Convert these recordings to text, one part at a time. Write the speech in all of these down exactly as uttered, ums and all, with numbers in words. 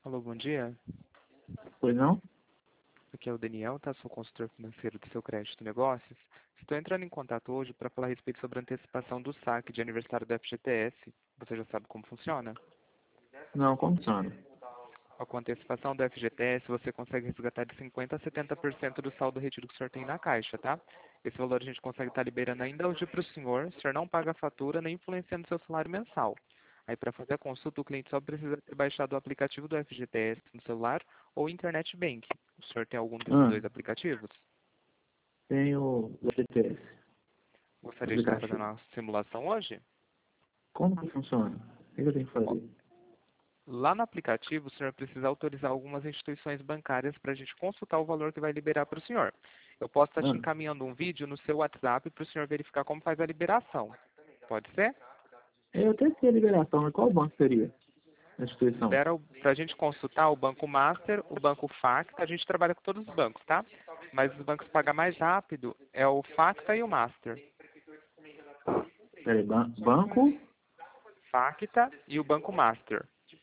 Alô, bom dia. Pois não? Aqui é o Daniel, tá? Sou consultor financeiro do seu crédito negócios. Estou entrando em contato hoje para falar a respeito sobre a antecipação do saque de aniversário do F G T S. Você já sabe como funciona? Não, como funciona? Com a antecipação do F G T S, você consegue resgatar de cinquenta por cento a setenta por cento do saldo retido que o senhor tem na caixa, tá? Esse valor a gente consegue estar liberando ainda hoje para o senhor. O senhor não paga a fatura nem influenciando o seu salário mensal. Aí, para fazer a consulta, o cliente só precisa ter baixado o aplicativo do F G T S no celular ou Internet Bank. O senhor tem algum desses Ah, dois aplicativos? tenho o G P S, Gostaria de estar fazendo aplicativo. uma simulação hoje? Como que funciona? O que eu tenho que Ó, fazer? lá no aplicativo, o senhor precisa autorizar algumas instituições bancárias para a gente consultar o valor que vai liberar para o senhor. Eu posso estar te Ah, encaminhando um vídeo no seu WhatsApp para o senhor verificar como faz a liberação. Pode ser? eu até sei a liberação, mas qual banco seria a instituição? Libera para a gente consultar o Banco Master, o Banco Facta. A gente trabalha com todos os bancos, tá? Mas os bancos que pagam mais rápido é o Facta e o Master. Peraí, ban banco? Facta e o Banco Master.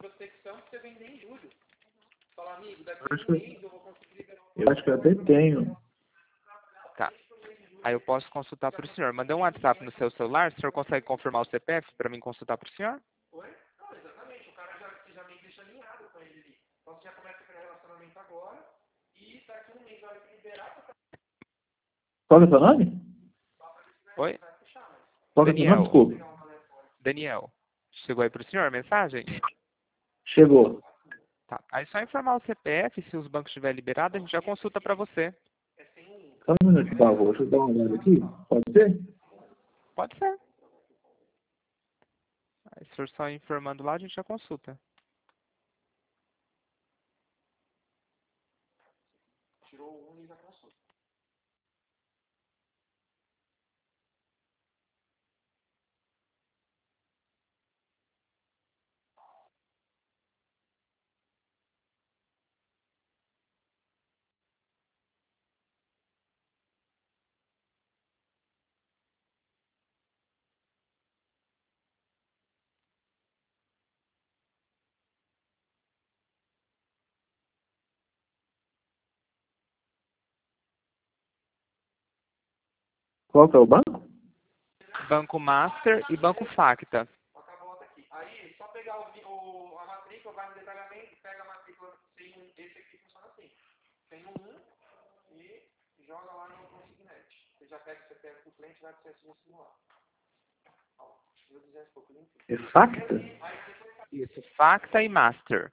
Eu acho que eu, acho que eu até tenho. Tá. Aí eu posso consultar para o senhor. Mandei um WhatsApp no seu celular, o senhor consegue confirmar o C P F para mim consultar para o senhor? Qual que é o seu nome? Oi? Qual que é o seu nome? Daniel. Desculpa. Daniel. Chegou aí para o senhor a mensagem? Chegou. Tá. Aí só informar o C P F, se os bancos estiverem liberados, a gente já consulta para você. Só um minuto, por favor. Deixa eu dar uma olhada aqui. Pode ser? Pode ser. Aí se o senhor só informando lá, a gente já consulta. Qual que é o banco? Banco Master e Banco Facta. É Facta? Isso, Facta e Master.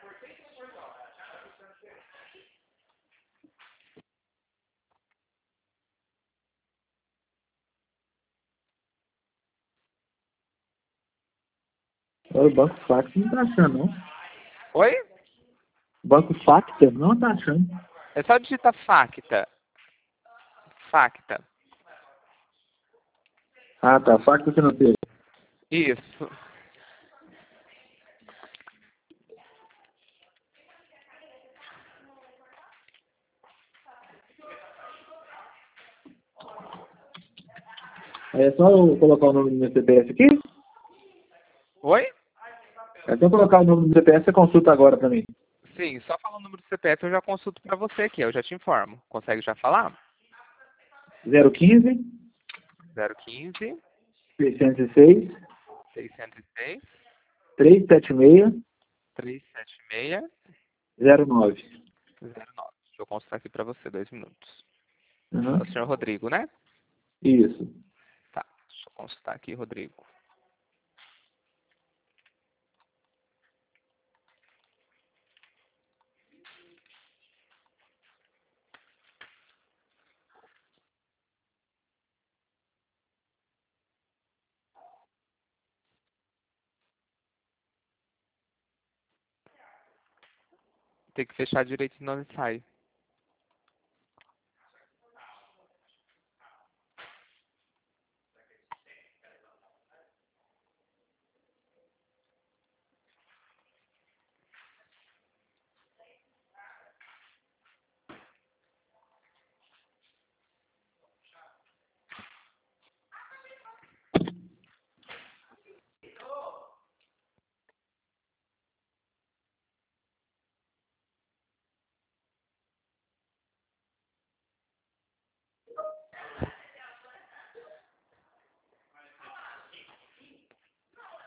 O banco Facta não tá achando, não. Oi? Banco Facta não tá achando. É só digitar Facta. Facta. Ah, tá. Facta financeira. Isso. Aí é só eu colocar o nome do meu C P F aqui? Oi? É só colocar o nome do C P F, você consulta agora pra mim. Sim, só falar o número do C P F eu já consulto para você aqui, eu já te informo. Consegue já falar? zero quinze, zero quinze, seiscentos e seis, seiscentos e seis, trezentos e setenta e seis, trezentos e setenta e seis, zero nove. zero nove. Deixa eu consultar aqui para você, dois minutos. Uhum. É o senhor Rodrigo, né? Isso. Tá, deixa eu consultar aqui, Rodrigo. Tem que fechar direito senão ele sai.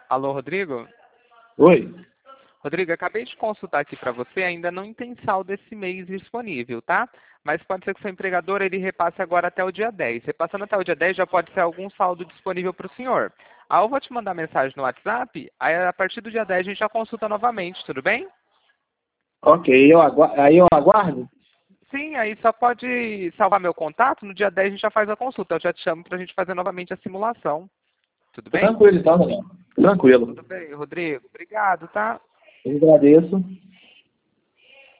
Alô, Rodrigo? Oi. Rodrigo, acabei de consultar aqui para você, ainda não tem saldo esse mês disponível, tá? Mas pode ser que o seu empregador ele repasse agora até o dia dez. Repassando até o dia dez já pode ser algum saldo disponível para o senhor. Aí eu vou te mandar mensagem no WhatsApp, aí a partir do dia dez a gente já consulta novamente, tudo bem? Ok, eu agu... aí eu aguardo? Sim, aí só pode salvar meu contato, no dia dez a gente já faz a consulta. Eu já te chamo para a gente fazer novamente a simulação. Tudo bem? Tranquilo então, Daniel. Tranquilo. Tudo bem, Rodrigo. Obrigado, tá? Eu agradeço.